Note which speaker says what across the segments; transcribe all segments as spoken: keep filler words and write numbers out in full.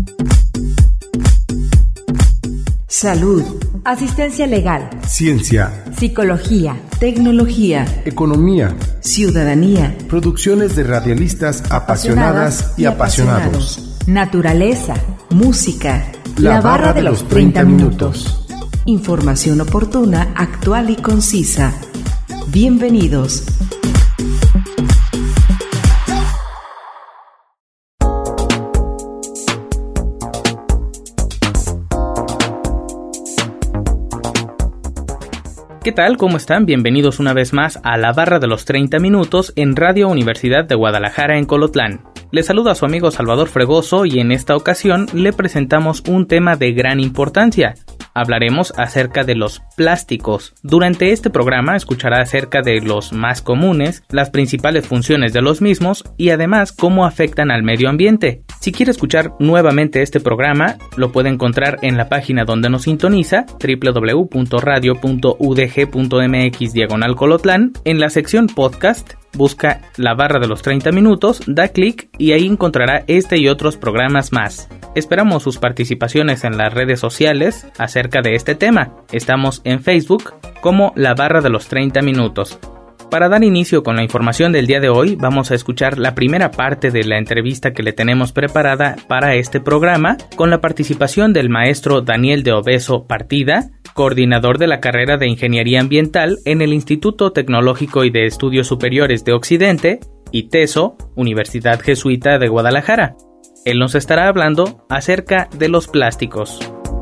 Speaker 1: Salud, asistencia legal,
Speaker 2: ciencia,
Speaker 1: psicología, tecnología,
Speaker 2: economía,
Speaker 1: ciudadanía,
Speaker 2: producciones de radialistas apasionadas y apasionados,
Speaker 1: naturaleza, música,
Speaker 2: la, la barra de los treinta minutos.
Speaker 1: Información oportuna, actual y concisa. Bienvenidos.
Speaker 3: ¿Qué tal? ¿Cómo están? Bienvenidos una vez más a la barra de los treinta minutos en Radio Universidad de Guadalajara en Colotlán. Les saluda a su amigo Salvador Fregoso y en esta ocasión le presentamos un tema de gran importancia. Hablaremos acerca de los plásticos. Durante este programa escuchará acerca de los más comunes, las principales funciones de los mismos y además cómo afectan al medio ambiente. Si quiere escuchar nuevamente este programa, lo puede encontrar en la página donde nos sintoniza, doble u doble u doble u punto radio punto u d g punto m x diagonal Colotlán, en la sección podcast. Busca la barra de los treinta minutos, da clic y ahí encontrará este y otros programas más. Esperamos sus participaciones en las redes sociales acerca de este tema. Estamos en Facebook como la barra de los treinta minutos. Para dar inicio con la información del día de hoy, vamos a escuchar la primera parte de la entrevista que le tenemos preparada para este programa, con la participación del maestro Daniel de Obeso Partida, coordinador de la carrera de Ingeniería Ambiental en el Instituto Tecnológico y de Estudios Superiores de Occidente, ITESO, Universidad Jesuita de Guadalajara. Él nos estará hablando acerca de los plásticos.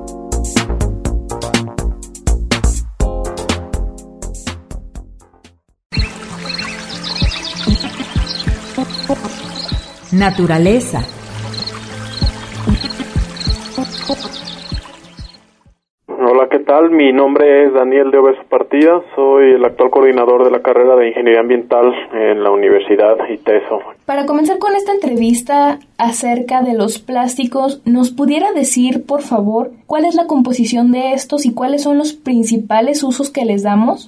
Speaker 1: Naturaleza.
Speaker 4: Hola, ¿qué tal? Mi nombre es Daniel de Obeso Partida, soy el actual coordinador de la carrera de Ingeniería Ambiental en la Universidad ITESO.
Speaker 5: Para comenzar con esta entrevista acerca de los plásticos, ¿nos pudiera decir, por favor, cuál es la composición de estos y cuáles son los principales usos que les damos?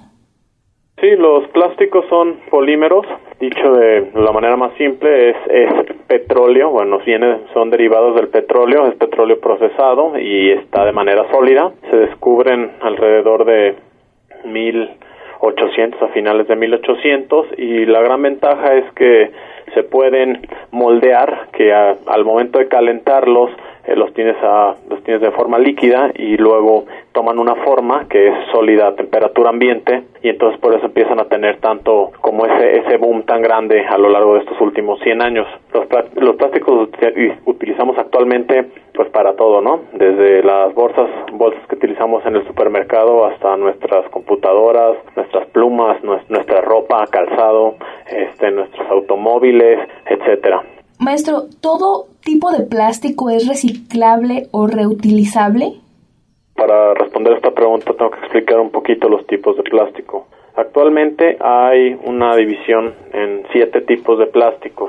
Speaker 4: Sí, los plásticos son polímeros, dicho de la manera más simple, es, es petróleo, bueno, viene, son derivados del petróleo, es petróleo procesado y está de manera sólida. Se descubren alrededor de mil ochocientos, a finales de mil ochocientos, y la gran ventaja es que se pueden moldear, que a, al momento de calentarlos eh, los tienes a, los tienes de forma líquida y luego toman una forma que es sólida a temperatura ambiente, y entonces por eso empiezan a tener tanto como ese ese boom tan grande a lo largo de estos últimos cien años. Los, los plásticos utilizamos actualmente pues para todo, ¿no? Desde las bolsas, bolsas que utilizamos en el supermercado hasta nuestras computadoras, nuestras plumas, nuestra ropa, calzado, este, nuestros automóviles, etcétera.
Speaker 5: Maestro, ¿todo tipo de plástico es reciclable o reutilizable?
Speaker 4: Para responder esta pregunta tengo que explicar un poquito los tipos de plástico. Actualmente hay una división en siete tipos de plásticos.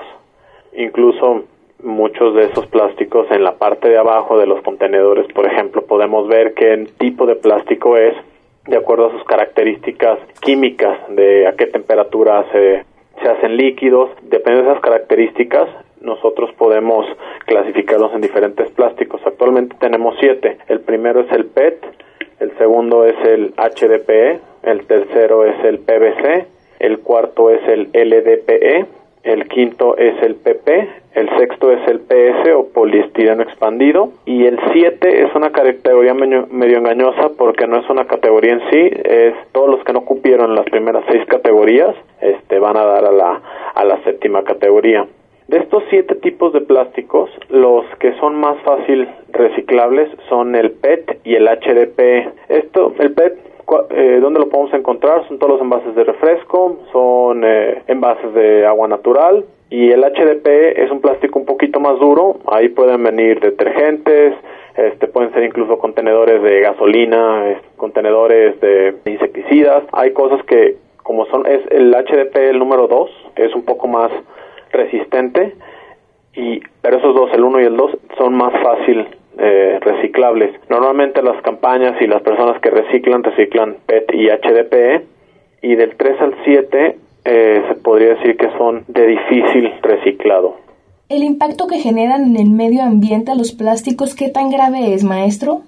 Speaker 4: Incluso muchos de esos plásticos en la parte de abajo de los contenedores, por ejemplo, podemos ver qué tipo de plástico es de acuerdo a sus características químicas, de a qué temperatura se, se hacen líquidos. Depende de esas características, nosotros podemos clasificarlos en diferentes plásticos. Actualmente tenemos siete. El primero es el P E T, el segundo es el H D P E, el tercero es el P V C, el cuarto es el L D P E, el quinto es el P P, el sexto es el P S o poliestireno expandido, y el siete es una categoría medio, medio engañosa porque no es una categoría en sí, es todos los que no cumplieron las primeras seis categorías este, van a dar a la, a la séptima categoría. De estos siete tipos de plásticos, los que son más fácil reciclables son el P E T y el H D P E. Esto, el P E T, eh, ¿dónde lo podemos encontrar? Son todos los envases de refresco, son eh, envases de agua natural, y el H D P E es un plástico un poquito más duro. Ahí pueden venir detergentes, este, pueden ser incluso contenedores de gasolina, eh, contenedores de insecticidas. Hay cosas que, como son, es el H D P E el número dos, es un poco más resistente, y pero esos dos, el uno y el dos, son más fácil eh, reciclables. Normalmente las campañas y las personas que reciclan, reciclan P E T y H D P E, y del tres al siete eh, se podría decir que son de difícil reciclado.
Speaker 5: ¿El impacto que generan en el medio ambiente los plásticos qué tan grave es, maestro?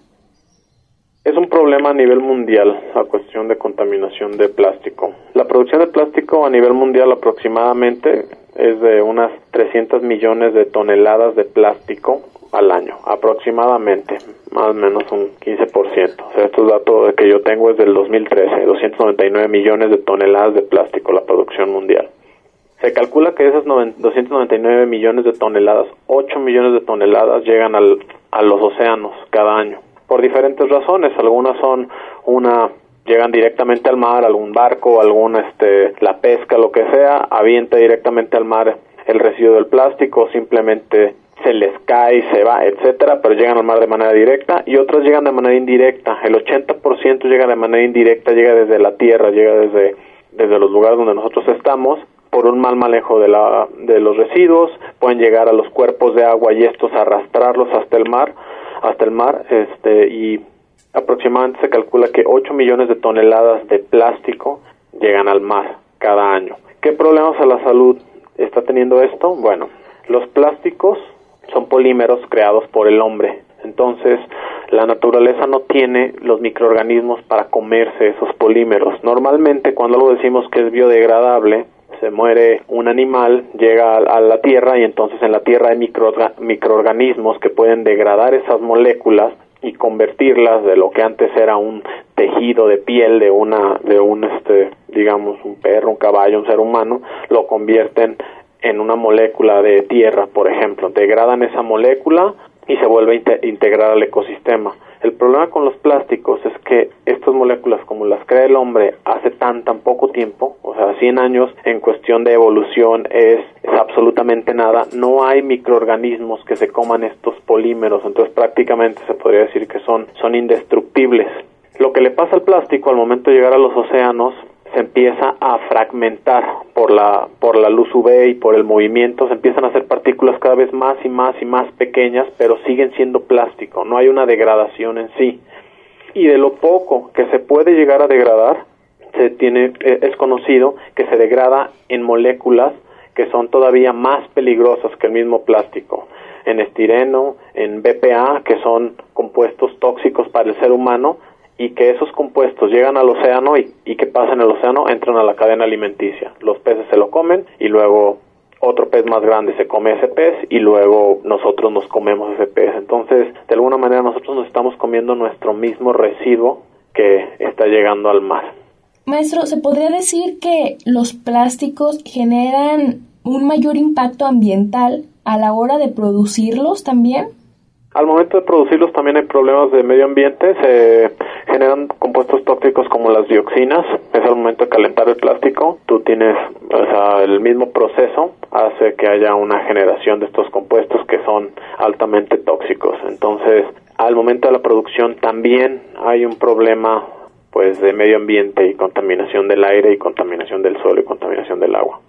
Speaker 4: Es un problema a nivel mundial la cuestión de contaminación de plástico. La producción de plástico a nivel mundial aproximadamente es de unas trescientos millones de toneladas de plástico al año, aproximadamente, más o menos un quince por ciento. O sea, estos datos que yo tengo es del dos mil trece, doscientos noventa y nueve millones de toneladas de plástico la producción mundial. Se calcula que de esas doscientos noventa y nueve millones de toneladas, ocho millones de toneladas llegan al, a los océanos cada año, por diferentes razones. Algunas son una llegan directamente al mar, algún barco, algún este la pesca, lo que sea, avienta directamente al mar el residuo del plástico, simplemente se les cae, se va, etcétera, pero llegan al mar de manera directa, y otras llegan de manera indirecta. El ochenta por ciento llega de manera indirecta, llega desde la tierra, llega desde desde los lugares donde nosotros estamos, por un mal manejo de la de los residuos, pueden llegar a los cuerpos de agua y estos arrastrarlos hasta el mar, hasta el mar, este y aproximadamente se calcula que ocho millones de toneladas de plástico llegan al mar cada año. ¿Qué problemas a la salud está teniendo esto? Bueno, los plásticos son polímeros creados por el hombre. Entonces, la naturaleza no tiene los microorganismos para comerse esos polímeros. Normalmente, cuando algo decimos que es biodegradable, se muere un animal, llega a la tierra y entonces en la tierra hay microorga- microorganismos que pueden degradar esas moléculas y convertirlas de lo que antes era un tejido de piel de una de un este digamos un perro, un caballo, un ser humano, lo convierten en una molécula de tierra, por ejemplo, degradan esa molécula y se vuelve a inte- integrar al ecosistema. El problema con los plásticos es que estas moléculas, como las crea el hombre hace tan tan poco tiempo, o sea, cien años en cuestión de evolución es, es absolutamente nada, no hay microorganismos que se coman estos polímeros, entonces prácticamente se podría decir que son, son indestructibles. Lo que le pasa al plástico al momento de llegar a los océanos se empieza a fragmentar por la por la luz U V y por el movimiento, se empiezan a hacer partículas cada vez más y más y más pequeñas, pero siguen siendo plástico, no hay una degradación en sí. Y de lo poco que se puede llegar a degradar, se tiene es conocido que se degrada en moléculas que son todavía más peligrosas que el mismo plástico, en estireno, en B P A, que son compuestos tóxicos para el ser humano, y que esos compuestos llegan al océano y, y que pasan en el océano, entran a la cadena alimenticia. Los peces se lo comen y luego otro pez más grande se come ese pez y luego nosotros nos comemos ese pez. Entonces, de alguna manera nosotros nos estamos comiendo nuestro mismo residuo que está llegando al mar.
Speaker 5: Maestro, ¿se podría decir que los plásticos generan un mayor impacto ambiental a la hora de producirlos también?
Speaker 4: Al momento de producirlos también hay problemas de medio ambiente, se generan compuestos tóxicos como las dioxinas, es al momento de calentar el plástico, tú tienes, o sea, el mismo proceso hace que haya una generación de estos compuestos que son altamente tóxicos. Entonces, al momento de la producción también hay un problema pues de medio ambiente y contaminación del aire y contaminación del suelo y contaminación del agua.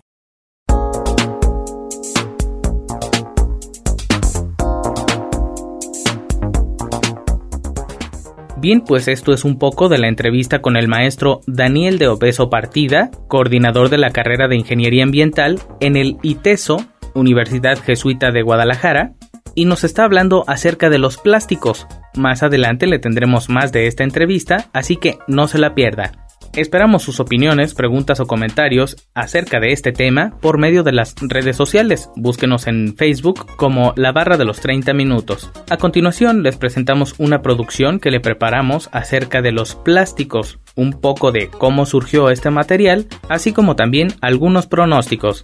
Speaker 3: Bien, pues esto es un poco de la entrevista con el maestro Daniel de Obeso Partida, coordinador de la carrera de Ingeniería Ambiental en el ITESO, Universidad Jesuita de Guadalajara, y nos está hablando acerca de los plásticos. Más adelante le tendremos más de esta entrevista, así que no se la pierda. Esperamos sus opiniones, preguntas o comentarios acerca de este tema por medio de las redes sociales. Búsquenos en Facebook como La Barra de los treinta Minutos. A continuación les presentamos una producción que le preparamos acerca de los plásticos, un poco de cómo surgió este material, así como también algunos pronósticos.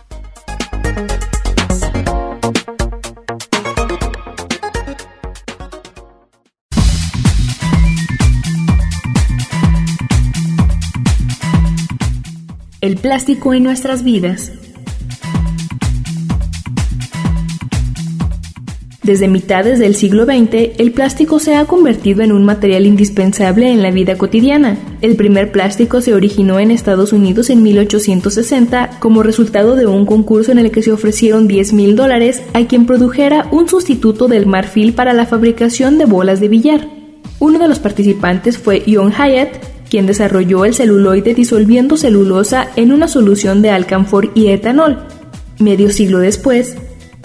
Speaker 1: El plástico en nuestras vidas. Desde mitades del siglo veinte, el plástico se ha convertido en un material indispensable en la vida cotidiana. El primer plástico se originó en Estados Unidos en mil ochocientos sesenta como resultado de un concurso en el que se ofrecieron diez mil dólares a quien produjera un sustituto del marfil para la fabricación de bolas de billar. Uno de los participantes fue John Hyatt, quien desarrolló el celuloide disolviendo celulosa en una solución de alcanfor y etanol. Medio siglo después,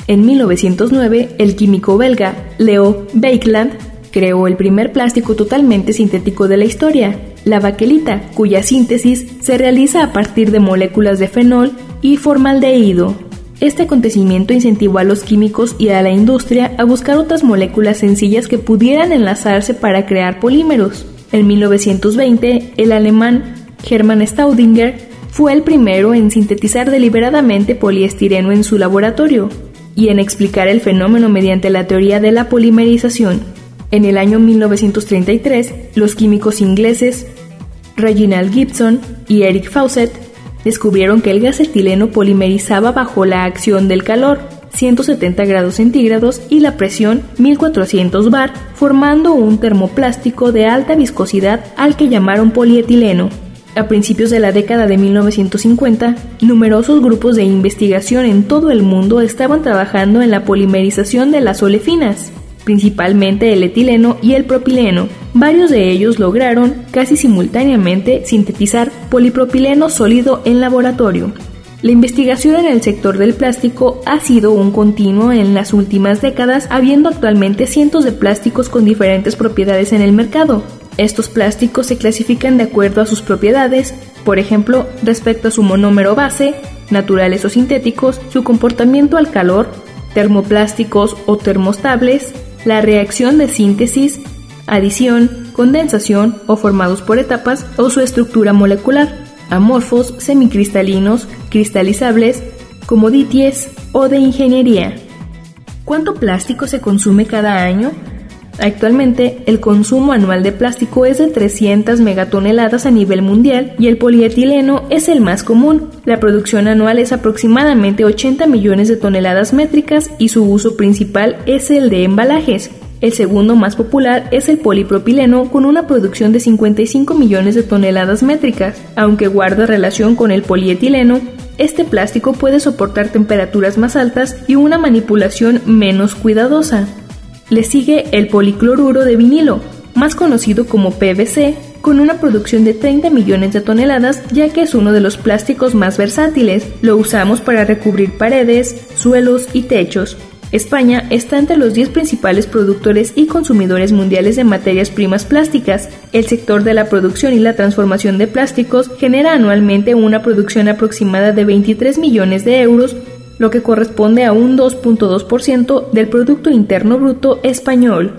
Speaker 1: En mil novecientos nueve, el químico belga Leo Baekeland creó el primer plástico totalmente sintético de la historia, la baquelita, cuya síntesis se realiza a partir de moléculas de fenol y formaldehído. Este acontecimiento incentivó a los químicos y a la industria a buscar otras moléculas sencillas que pudieran enlazarse para crear polímeros. En mil novecientos veinte, el alemán Hermann Staudinger fue el primero en sintetizar deliberadamente poliestireno en su laboratorio y en explicar el fenómeno mediante la teoría de la polimerización. En el año mil novecientos treinta y tres, los químicos ingleses Reginald Gibson y Eric Fawcett descubrieron que el gas etileno polimerizaba bajo la acción del calor, ciento setenta grados centígrados, y la presión, mil cuatrocientos bar, formando un termoplástico de alta viscosidad al que llamaron polietileno. A principios de la década de mil novecientos cincuenta, numerosos grupos de investigación en todo el mundo estaban trabajando en la polimerización de las olefinas, principalmente el etileno y el propileno. Varios de ellos lograron, casi simultáneamente, sintetizar polipropileno sólido en laboratorio. La investigación en el sector del plástico ha sido un continuo en las últimas décadas, habiendo actualmente cientos de plásticos con diferentes propiedades en el mercado. Estos plásticos se clasifican de acuerdo a sus propiedades, por ejemplo, respecto a su monómero base, naturales o sintéticos, su comportamiento al calor, termoplásticos o termostables, la reacción de síntesis, adición, condensación o formados por etapas, o su estructura molecular, amorfos, semicristalinos, cristalizables, commodities o de ingeniería. ¿Cuánto plástico se consume cada año? Actualmente, el consumo anual de plástico es de trescientas megatoneladas a nivel mundial y el polietileno es el más común. La producción anual es aproximadamente ochenta millones de toneladas métricas y su uso principal es el de embalajes. El segundo más popular es el polipropileno, con una producción de cincuenta y cinco millones de toneladas métricas. Aunque guarda relación con el polietileno, este plástico puede soportar temperaturas más altas y una manipulación menos cuidadosa. Le sigue el policloruro de vinilo, más conocido como P V C, con una producción de treinta millones de toneladas, ya que es uno de los plásticos más versátiles. Lo usamos para recubrir paredes, suelos y techos. España está entre los diez principales productores y consumidores mundiales de materias primas plásticas. El sector de la producción y la transformación de plásticos genera anualmente una producción aproximada de veintitrés millones de euros, lo que corresponde a un dos punto dos por ciento del Producto Interno Bruto español.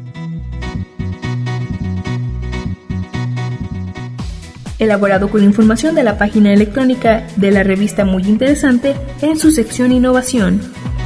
Speaker 1: Elaborado con información de la página electrónica de la revista Muy Interesante en su sección Innovación.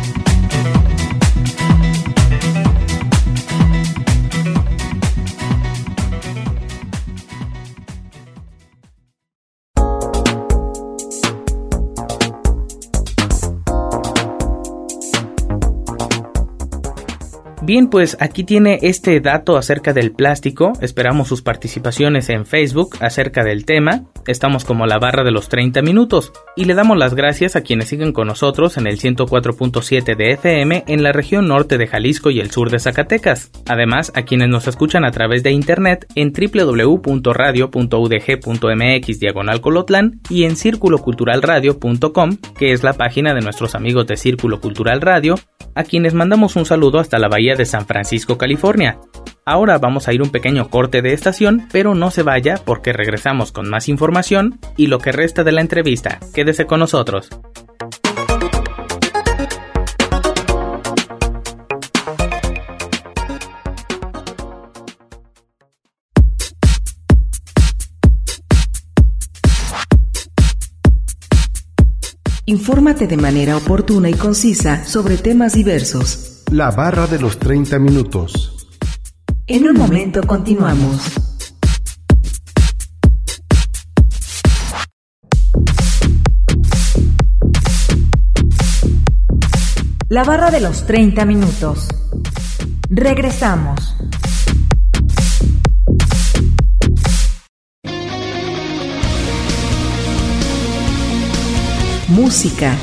Speaker 3: Bien, pues aquí tiene este dato acerca del plástico. Esperamos sus participaciones en Facebook acerca del tema. Estamos como la barra de los treinta minutos y le damos las gracias a quienes siguen con nosotros en el ciento cuatro punto siete de F M en la región norte de Jalisco y el sur de Zacatecas. Además, a quienes nos escuchan a través de internet en doble u doble u doble u punto radio punto u d g punto m x diagonal Colotlán y en círculo cultural radio punto com, que es la página de nuestros amigos de Círculo Cultural Radio, a quienes mandamos un saludo hasta la bahía de San Francisco, California. Ahora vamos a ir un pequeño corte de estación, pero no se vaya porque regresamos con más información y lo que resta de la entrevista. Quédese con nosotros.
Speaker 2: Infórmate de manera oportuna y concisa sobre temas diversos. La barra de los treinta minutos.
Speaker 6: En un momento continuamos. La barra de los treinta minutos. Regresamos.
Speaker 2: Música.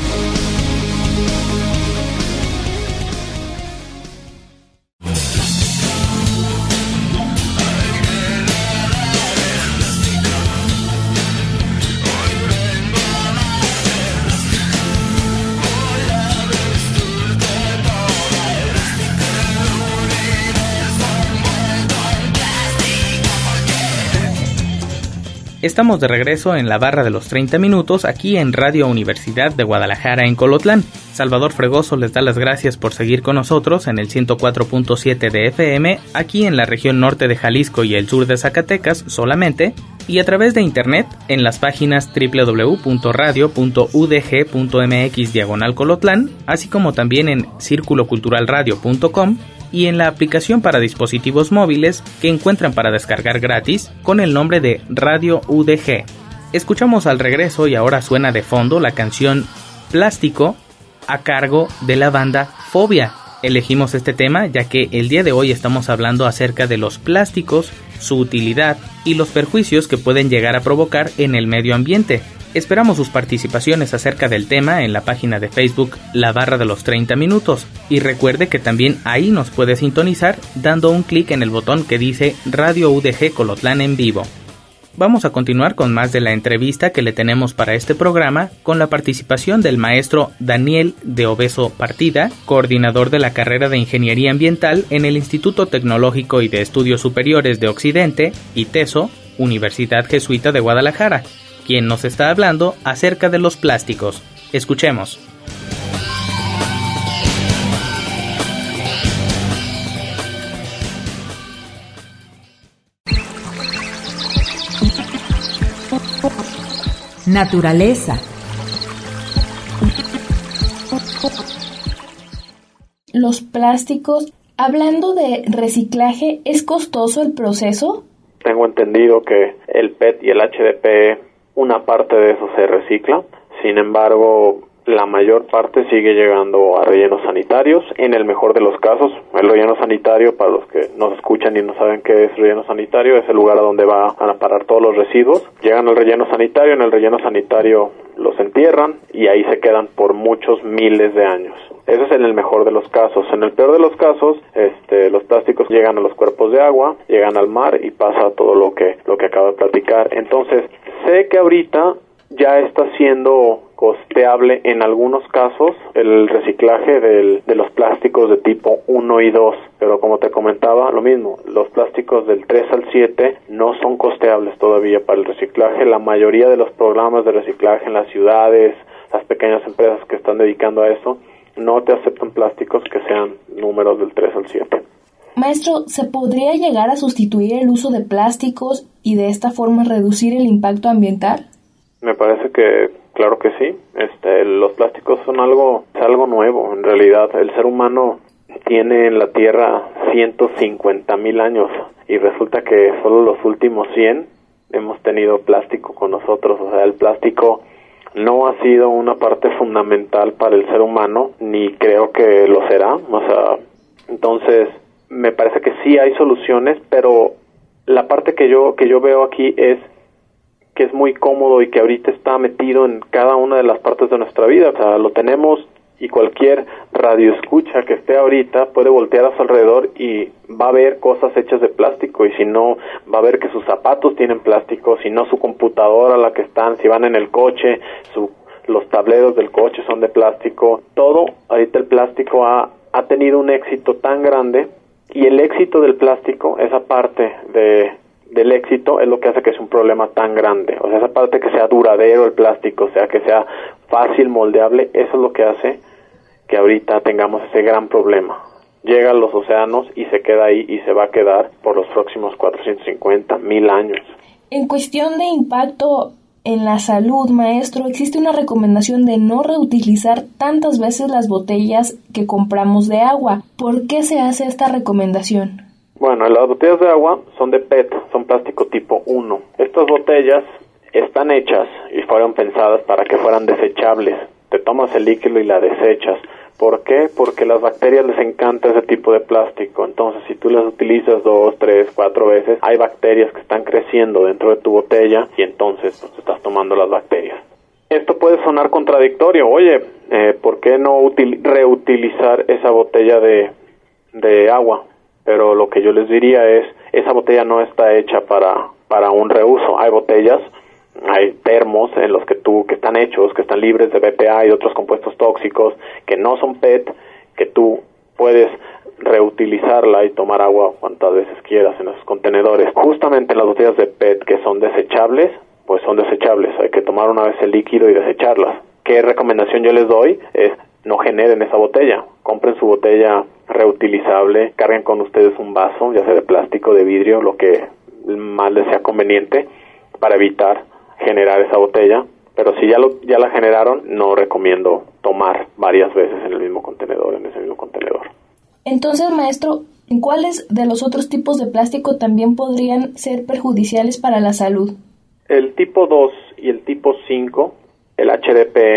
Speaker 3: Estamos de regreso en la barra de los treinta minutos aquí en Radio Universidad de Guadalajara en Colotlán. Salvador Fregoso les da las gracias por seguir con nosotros en el ciento cuatro punto siete de F M, aquí en la región norte de Jalisco y el sur de Zacatecas solamente, y a través de internet en las páginas doble u doble u doble u punto radio punto u d g punto m x diagonal Colotlán, así como también en círculo cultural radio punto com y en la aplicación para dispositivos móviles que encuentran para descargar gratis con el nombre de Radio U D G. Escuchamos al regreso y ahora suena de fondo la canción Plástico a cargo de la banda Fobia. Elegimos este tema ya que el día de hoy estamos hablando acerca de los plásticos, su utilidad y los perjuicios que pueden llegar a provocar en el medio ambiente. Esperamos sus participaciones acerca del tema en la página de Facebook La Barra de los treinta Minutos y recuerde que también ahí nos puede sintonizar dando un clic en el botón que dice Radio U D G Colotlán en vivo. Vamos a continuar con más de la entrevista que le tenemos para este programa con la participación del maestro Daniel de Obeso Partida, coordinador de la carrera de Ingeniería Ambiental en el Instituto Tecnológico y de Estudios Superiores de Occidente, ITESO, Universidad Jesuita de Guadalajara, quien nos está hablando acerca de los plásticos. Escuchemos.
Speaker 6: Naturaleza.
Speaker 5: Los plásticos, hablando de reciclaje, ¿es costoso el proceso?
Speaker 4: Tengo entendido que el P E T y el H D P E, una parte de eso se recicla, sin embargo, la mayor parte sigue llegando a rellenos sanitarios. En el mejor de los casos, el relleno sanitario, para los que nos escuchan y no saben qué es relleno sanitario, es el lugar a donde van a parar todos los residuos. Llegan al relleno sanitario, en el relleno sanitario los entierran y ahí se quedan por muchos miles de años. Eso es en el mejor de los casos. En el peor de los casos, este, los plásticos llegan a los cuerpos de agua, llegan al mar y pasa todo lo que, lo que acabo de platicar. Entonces, sé que ahorita ya está siendo costeable en algunos casos el reciclaje del, de los plásticos de tipo uno y dos, pero como te comentaba, lo mismo, los plásticos del tres al siete no son costeables todavía para el reciclaje. La mayoría de los programas de reciclaje en las ciudades, las pequeñas empresas que están dedicando a eso, no te aceptan plásticos que sean números del tres al siete.
Speaker 5: Maestro, ¿se podría llegar a sustituir el uso de plásticos y de esta forma reducir el impacto ambiental?
Speaker 4: Me parece que claro que sí. Este, los plásticos son algo, es algo nuevo. En realidad, el ser humano tiene en la Tierra ciento cincuenta mil años y resulta que solo los últimos cien hemos tenido plástico con nosotros. O sea, el plástico no ha sido una parte fundamental para el ser humano, ni creo que lo será. O sea, entonces me parece que sí hay soluciones, pero la parte que yo que yo veo aquí es que es muy cómodo y que ahorita está metido en cada una de las partes de nuestra vida. O sea, lo tenemos y cualquier radioescucha que esté ahorita puede voltear a su alrededor y va a ver cosas hechas de plástico, y si no, va a ver que sus zapatos tienen plástico, si no su computadora, la que están, si van en el coche, su, los tableros del coche son de plástico. Todo, ahorita el plástico ha, ha tenido un éxito tan grande, y el éxito del plástico, esa parte de del éxito, es lo que hace que sea un problema tan grande. O sea, esa parte que sea duradero el plástico, o sea, que sea fácil, moldeable, eso es lo que hace que ahorita tengamos ese gran problema. Llega a los océanos y se queda ahí y se va a quedar por los próximos cuatrocientos cincuenta mil años.
Speaker 5: En cuestión de impacto en la salud, maestro, existe una recomendación de no reutilizar tantas veces las botellas que compramos de agua. ¿Por qué se hace esta recomendación?
Speaker 4: Bueno, las botellas de agua son de P E T, son plástico tipo uno. Estas botellas están hechas y fueron pensadas para que fueran desechables. Te tomas el líquido y la desechas. ¿Por qué? Porque a las bacterias les encanta ese tipo de plástico. Entonces, si tú las utilizas dos, tres, cuatro veces, hay bacterias que están creciendo dentro de tu botella y entonces pues, estás tomando las bacterias. Esto puede sonar contradictorio. Oye, eh, ¿por qué no util- reutilizar esa botella de, de agua? Pero lo que yo les diría es, esa botella no está hecha para, para un reuso. Hay botellas, hay termos en los que tú, que están hechos, que están libres de B P A y otros compuestos tóxicos, que no son P E T, que tú puedes reutilizarla y tomar agua cuantas veces quieras en esos contenedores. Justamente las botellas de P E T que son desechables, pues son desechables. Hay que tomar una vez el líquido y desecharlas. ¿Qué recomendación yo les doy? Es no generen esa botella. Compren su botella reutilizable, carguen con ustedes un vaso, ya sea de plástico, de vidrio, lo que más les sea conveniente, para evitar generar esa botella. Pero si ya lo ya la generaron, no recomiendo tomar varias veces en el mismo contenedor, en ese mismo contenedor.
Speaker 5: Entonces, maestro, ¿cuáles de los otros tipos de plástico también podrían ser perjudiciales para la salud?
Speaker 4: El tipo dos y el tipo cinco, el H D P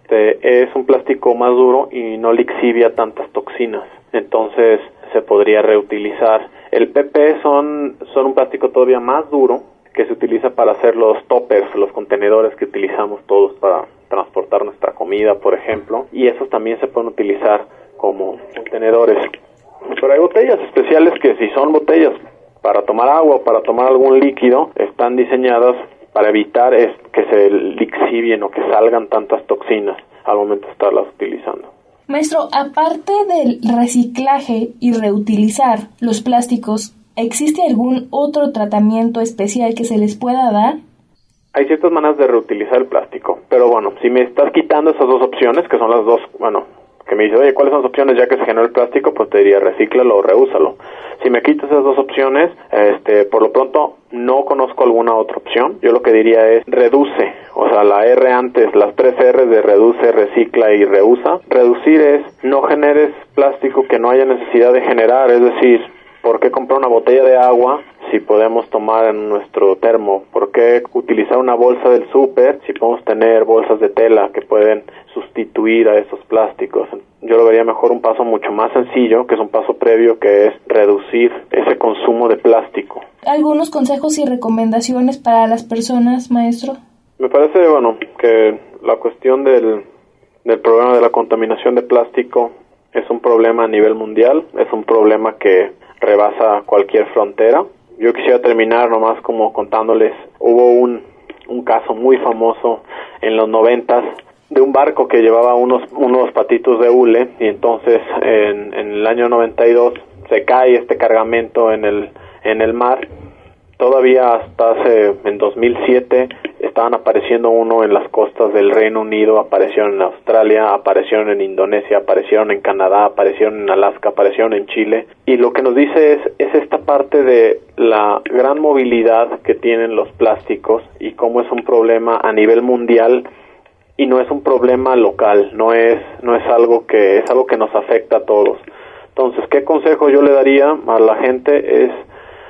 Speaker 4: E, es un plástico más duro y no lixivia tantas toxinas. Entonces, se podría reutilizar. El P P son, son un plástico todavía más duro, que se utiliza para hacer los toppers, los contenedores que utilizamos todos para transportar nuestra comida, por ejemplo, y esos también se pueden utilizar como contenedores. Pero hay botellas especiales que, si son botellas para tomar agua o para tomar algún líquido, están diseñadas para evitar es que se lixivien o que salgan tantas toxinas al momento de estarlas utilizando.
Speaker 5: Maestro, aparte del reciclaje y reutilizar los plásticos, ¿existe algún otro tratamiento especial que se les pueda dar?
Speaker 4: Hay ciertas maneras de reutilizar el plástico, pero bueno, si me estás quitando esas dos opciones, que son las dos, bueno, que me dices, oye, ¿cuáles son las opciones ya que se generó el plástico? Pues te diría, recíclalo o reúsalo. Si me quitas esas dos opciones, este, por lo pronto no conozco alguna otra opción. Yo lo que diría es reduce, o sea, la R antes, las tres R de reduce, recicla y reusa. Reducir es no generes plástico que no haya necesidad de generar, es decir, ¿por qué comprar una botella de agua si podemos tomar en nuestro termo? ¿Por qué utilizar una bolsa del súper si podemos tener bolsas de tela que pueden sustituir a esos plásticos? Yo lo vería mejor un paso mucho más sencillo, que es un paso previo, que es reducir ese consumo de plástico.
Speaker 5: ¿Algunos consejos y recomendaciones para las personas, maestro?
Speaker 4: Me parece, bueno, que la cuestión del, del problema de la contaminación de plástico es un problema a nivel mundial, es un problema que rebasa cualquier frontera. Yo quisiera terminar nomás como contándoles, hubo un, un caso muy famoso en los noventas de un barco que llevaba unos unos patitos de hule, y entonces en, en el año noventa y dos se cae este cargamento en el en el mar. Todavía hasta hace, en dos mil siete, estaban apareciendo uno en las costas del Reino Unido, aparecieron en Australia, aparecieron en Indonesia, aparecieron en Canadá, aparecieron en Alaska, aparecieron en Chile. Y lo que nos dice es, es esta parte de la gran movilidad que tienen los plásticos y cómo es un problema a nivel mundial y no es un problema local, no es, no es algo que, es algo que nos afecta a todos. Entonces, ¿qué consejo yo le daría a la gente? Es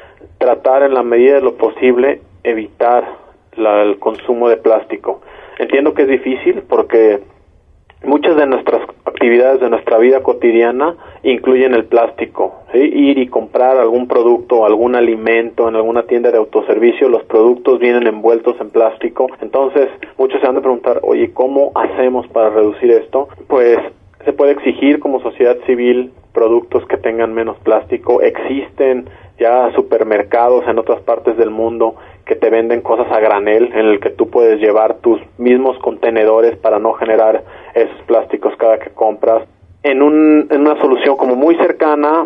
Speaker 4: tratar en la medida de lo posible evitar la, el consumo de plástico. Entiendo que es difícil porque muchas de nuestras actividades de nuestra vida cotidiana incluyen el plástico, ¿sí? Ir y comprar algún producto, algún alimento en alguna tienda de autoservicio, los productos vienen envueltos en plástico. Entonces, muchos se han de preguntar, oye, ¿cómo hacemos para reducir esto? Pues se puede exigir como sociedad civil productos que tengan menos plástico. Existen ya supermercados en otras partes del mundo que te venden cosas a granel, en el que tú puedes llevar tus mismos contenedores para no generar esos plásticos cada que compras. En, un, en una solución como muy cercana,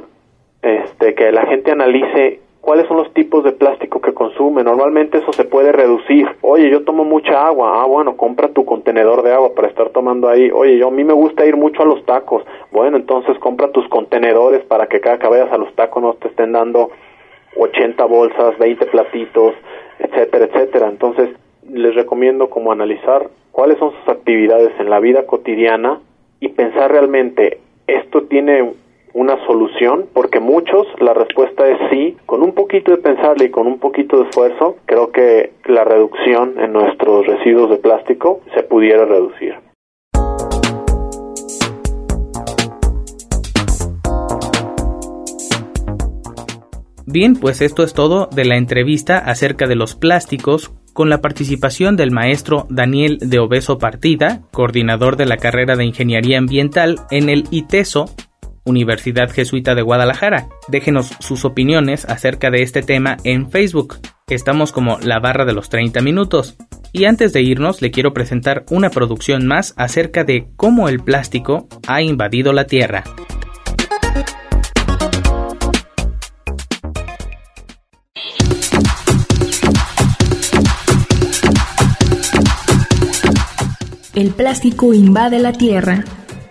Speaker 4: este, que la gente analice cuáles son los tipos de plástico que consume. Normalmente eso se puede reducir. Oye, yo tomo mucha agua. Ah, bueno, compra tu contenedor de agua para estar tomando ahí. Oye, yo a mí me gusta ir mucho a los tacos. Bueno, entonces compra tus contenedores para que cada que vayas a los tacos no te estén dando ochenta bolsas, veinte platitos, etcétera, etcétera. Entonces, les recomiendo como analizar cuáles son sus actividades en la vida cotidiana y pensar realmente, ¿esto tiene una solución? Porque muchos, la respuesta es sí. Con un poquito de pensarle y con un poquito de esfuerzo, creo que la reducción en nuestros residuos de plástico se pudiera reducir.
Speaker 3: Bien, pues esto es todo de la entrevista acerca de los plásticos, con la participación del maestro Daniel de Obeso Partida, coordinador de la carrera de Ingeniería Ambiental en el ITESO, Universidad Jesuita de Guadalajara. Déjenos sus opiniones acerca de este tema en Facebook. Estamos como La Barra de los treinta Minutos. Y antes de irnos, le quiero presentar una producción más acerca de cómo el plástico ha invadido la Tierra.
Speaker 1: El plástico invade la Tierra.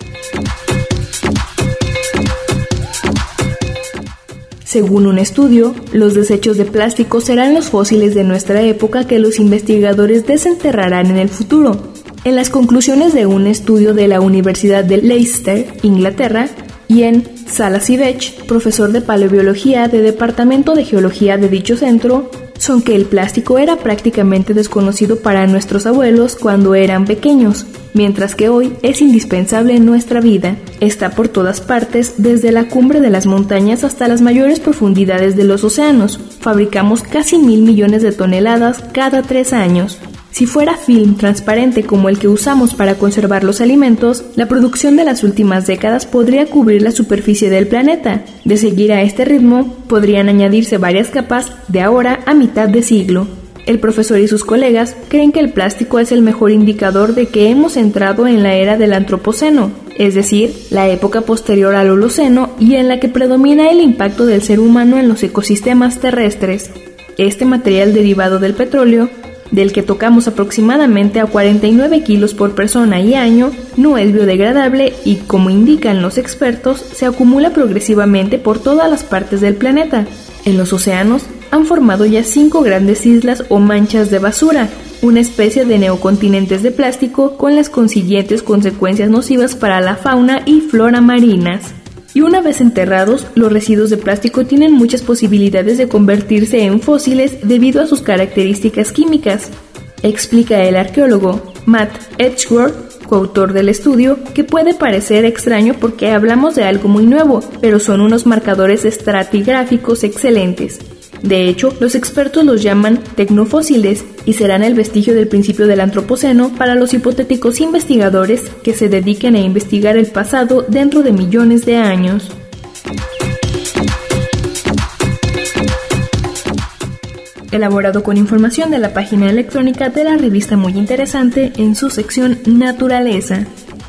Speaker 1: Según un estudio, los desechos de plástico serán los fósiles de nuestra época que los investigadores desenterrarán en el futuro. En las conclusiones de un estudio de la Universidad de Leicester, Inglaterra, Ian Salasivech, profesor de paleobiología del Departamento de Geología de dicho centro, son que el plástico era prácticamente desconocido para nuestros abuelos cuando eran pequeños, mientras que hoy es indispensable en nuestra vida. Está por todas partes, desde la cumbre de las montañas hasta las mayores profundidades de los océanos. Fabricamos casi mil millones de toneladas cada tres años. Si fuera film transparente como el que usamos para conservar los alimentos, la producción de las últimas décadas podría cubrir la superficie del planeta. De seguir a este ritmo, podrían añadirse varias capas de ahora a mitad de siglo. El profesor y sus colegas creen que el plástico es el mejor indicador de que hemos entrado en la era del Antropoceno, es decir, la época posterior al Holoceno y en la que predomina el impacto del ser humano en los ecosistemas terrestres. Este material derivado del petróleo, del que tocamos aproximadamente a cuarenta y nueve kilos por persona y año, no es biodegradable y, como indican los expertos, se acumula progresivamente por todas las partes del planeta. En los océanos han formado ya cinco grandes islas o manchas de basura, una especie de neocontinentes de plástico con las consiguientes consecuencias nocivas para la fauna y flora marinas. Y una vez enterrados, los residuos de plástico tienen muchas posibilidades de convertirse en fósiles debido a sus características químicas, explica el arqueólogo Matt Edgeworth, coautor del estudio, que puede parecer extraño porque hablamos de algo muy nuevo, pero son unos marcadores estratigráficos excelentes. De hecho, los expertos los llaman tecnofósiles y serán el vestigio del principio del Antropoceno para los hipotéticos investigadores que se dediquen a investigar el pasado dentro de millones de años. Elaborado con información de la página electrónica de la revista Muy Interesante en su sección Naturaleza.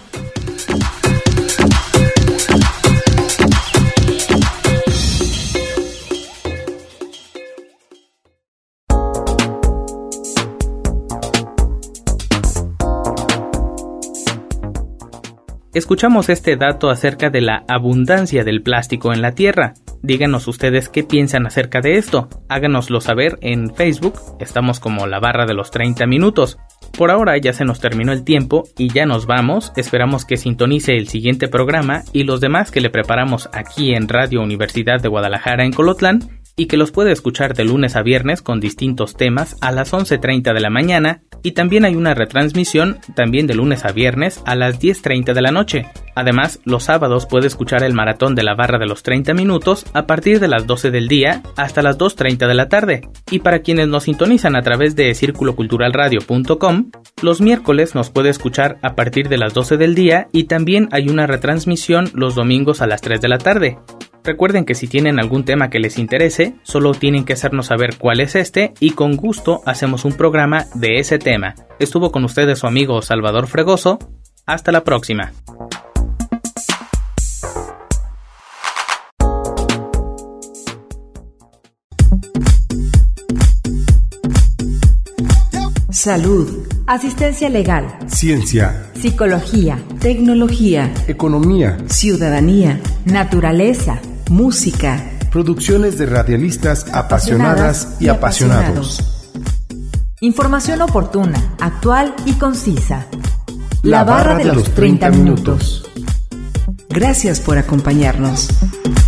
Speaker 3: Escuchamos este dato acerca de la abundancia del plástico en la Tierra. Díganos ustedes qué piensan acerca de esto. Háganoslo saber en Facebook, estamos como la barra de los treinta minutos. Por ahora ya se nos terminó el tiempo y ya nos vamos. Esperamos que sintonice el siguiente programa y los demás que le preparamos aquí en Radio Universidad de Guadalajara en Colotlán, y que los puede escuchar de lunes a viernes con distintos temas a las once treinta de la mañana, y también hay una retransmisión también de lunes a viernes a las diez treinta de la noche. Además, los sábados puede escuchar el maratón de la barra de los treinta minutos a partir de las doce del día hasta las dos treinta de la tarde. Y para quienes nos sintonizan a través de círculo cultural radio punto com, los miércoles nos puede escuchar a partir de las doce del día y también hay una retransmisión los domingos a las tres de la tarde. Recuerden que si tienen algún tema que les interese, solo tienen que hacernos saber cuál es este y con gusto hacemos un programa de ese tema. Estuvo con ustedes su amigo Salvador Fregoso. Hasta la próxima.
Speaker 6: Salud, asistencia legal,
Speaker 2: ciencia,
Speaker 6: psicología, tecnología,
Speaker 2: economía,
Speaker 6: ciudadanía, naturaleza, música.
Speaker 2: Producciones de radialistas apasionadas y apasionados.
Speaker 6: Información oportuna, actual y concisa.
Speaker 2: La barra de los treinta minutos.
Speaker 6: Gracias por acompañarnos.